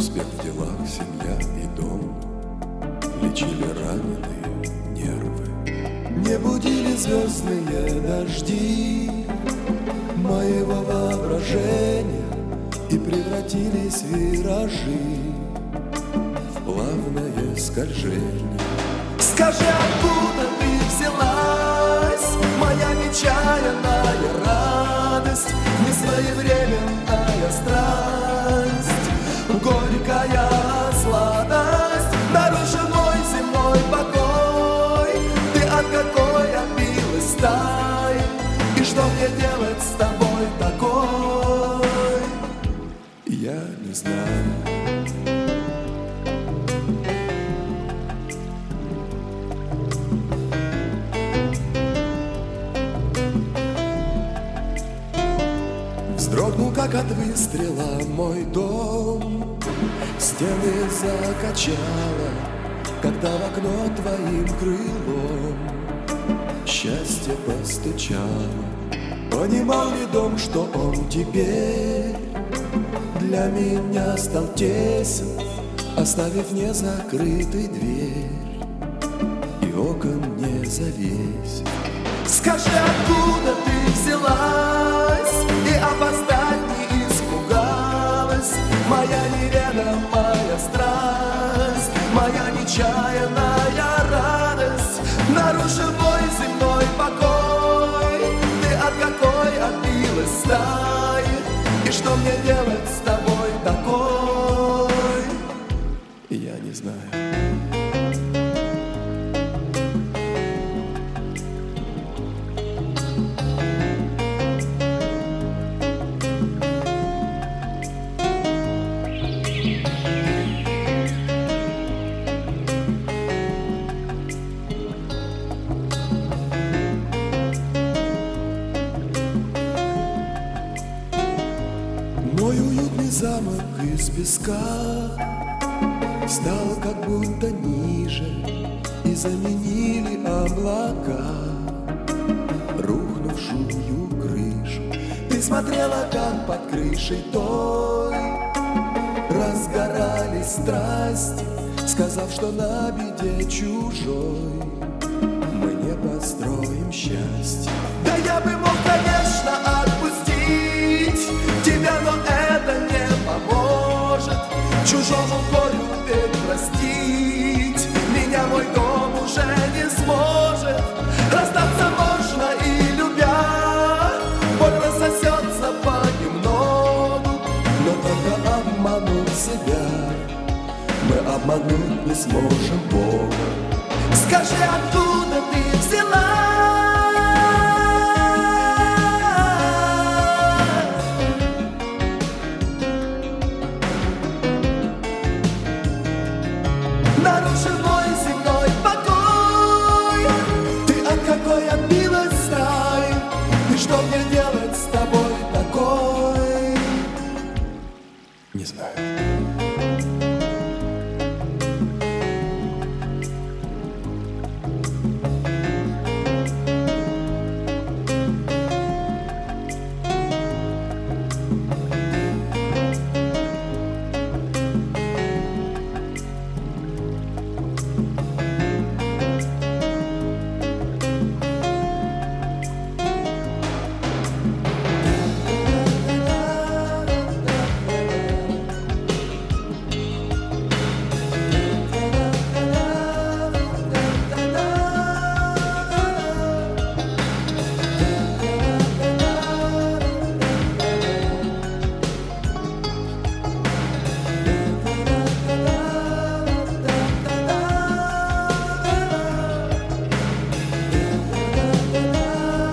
Успех в делах, семья и дом лечили раненые нервы. Не будили звездные дожди моего воображения и превратились в виражи, в плавное скольжение. Скажи, откуда ты взялась, моя нечаянная радость, несвоевременная страсть, горькая сладость, нарушен мой земной покой. Ты от какой отбилась стаи, и что мне делать с тобой такой, я не знаю. Вздрогнул, как от выстрела, мой дом, стены закачало, когда в окно твоим крылом счастье постучало. Понимал ли дом, что он теперь для меня стал тесен, оставив незакрытой дверь и окон не завесив? Скажи, откуда ты взялась и опоздать не испугалась, моя неведомая страсть, моя нечаянная радость, нарушил мой земной покой. Ты от какой отбилась стаи, и что мне делать с тобой такой, я не знаю. Мой уютный замок из песка стал как будто ниже, и заменили облака рухнувшую крышу. Ты смотрела, как под крышей той разгорались страсти, сказав, что на беде чужой мы не построим счастье. Да я бы мог, конечно, отпустить тебя, но это не поможет. Чужому горю ведь простить меня мой дом уже не сможет. Расстаться можно и любя, боль рассосется понемногу, но только обманув себя мы обмануть не сможем Бога. Скажи, откуда ты взялась, нарушил мой земной покой. Ты от какой отбилась стаи, и что мне делать с тобой такой, не знаю.